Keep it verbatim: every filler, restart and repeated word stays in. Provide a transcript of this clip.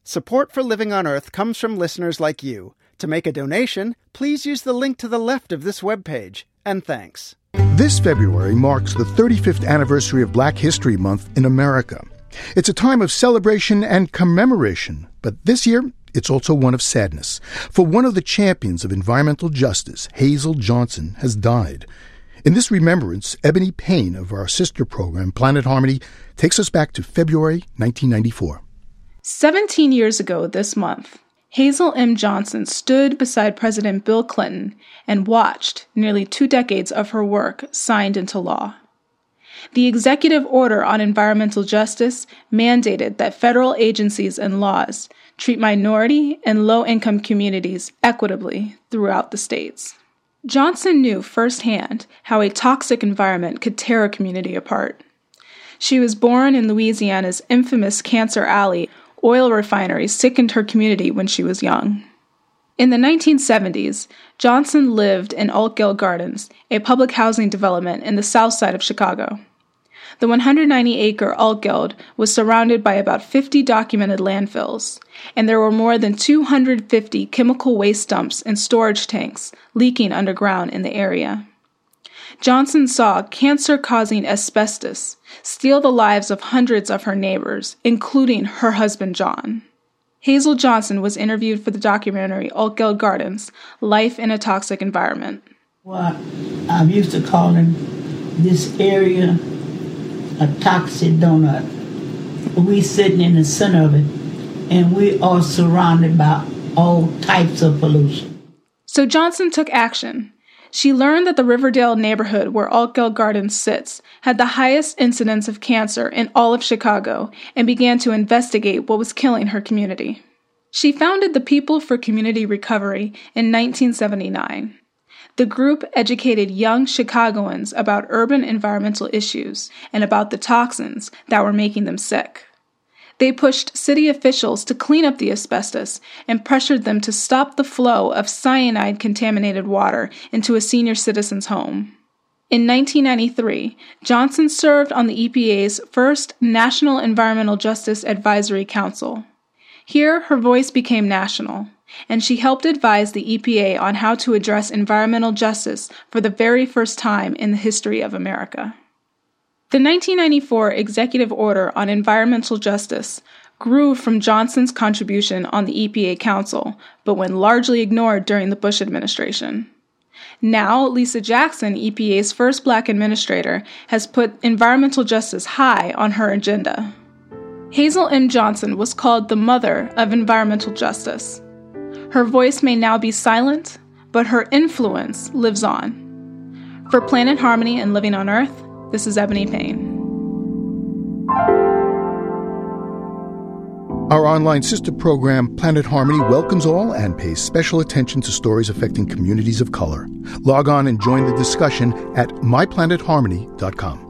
Support for Living on Earth comes from listeners like you. To make a donation, please use the link to the left of this webpage. And thanks. This February marks the thirty-fifth anniversary of Black History Month in America. It's a time of celebration and commemoration, but this year it's also one of sadness. For one of the champions of environmental justice, Hazel Johnson, has died. In this remembrance, Ebony Payne of our sister program, Planet Harmony, takes us back to February nineteen ninety-four. Seventeen years ago this month, Hazel M. Johnson stood beside President Bill Clinton and watched nearly two decades of her work signed into law. The Executive Order on Environmental Justice mandated that federal agencies and laws treat minority and low-income communities equitably throughout the states. Johnson knew firsthand how a toxic environment could tear a community apart. She was born in Louisiana's infamous Cancer Alley oil refinery sickened her community when she was young. In the nineteen seventies, Johnson lived in Altgeld Gardens, a public housing development in the south side of Chicago. The one hundred ninety acre Altgeld was surrounded by about fifty documented landfills, and there were more than two hundred fifty chemical waste dumps and storage tanks leaking underground in the area. Johnson saw cancer-causing asbestos steal the lives of hundreds of her neighbors, including her husband, John. Hazel Johnson was interviewed for the documentary Altgeld Gardens, Life in a Toxic Environment. Well, I'm used to calling this area a toxic donut. We sitting in the center of it, and we are surrounded by all types of pollution. So Johnson took action. She learned that the Riverdale neighborhood where Altgeld Gardens sits had the highest incidence of cancer in all of Chicago and began to investigate what was killing her community. She founded the People for Community Recovery in nineteen seventy-nine. The group educated young Chicagoans about urban environmental issues and about the toxins that were making them sick. They pushed city officials to clean up the asbestos and pressured them to stop the flow of cyanide-contaminated water into a senior citizen's home. In nineteen ninety-three, Johnson served on the E P A's first National Environmental Justice Advisory Council. Here, her voice became national, and she helped advise the E P A on how to address environmental justice for the very first time in the history of America. The nineteen ninety-four Executive Order on Environmental Justice grew from Johnson's contribution on the E P A Council, but went largely ignored during the Bush administration. Now, Lisa Jackson, E P A's first Black administrator, has put environmental justice high on her agenda. Hazel M. Johnson was called the mother of environmental justice. Her voice may now be silent, but her influence lives on. For Planet Harmony and Living on Earth, this is Ebony Payne. Our online sister program, Planet Harmony, welcomes all and pays special attention to stories affecting communities of color. Log on and join the discussion at my planet harmony dot com.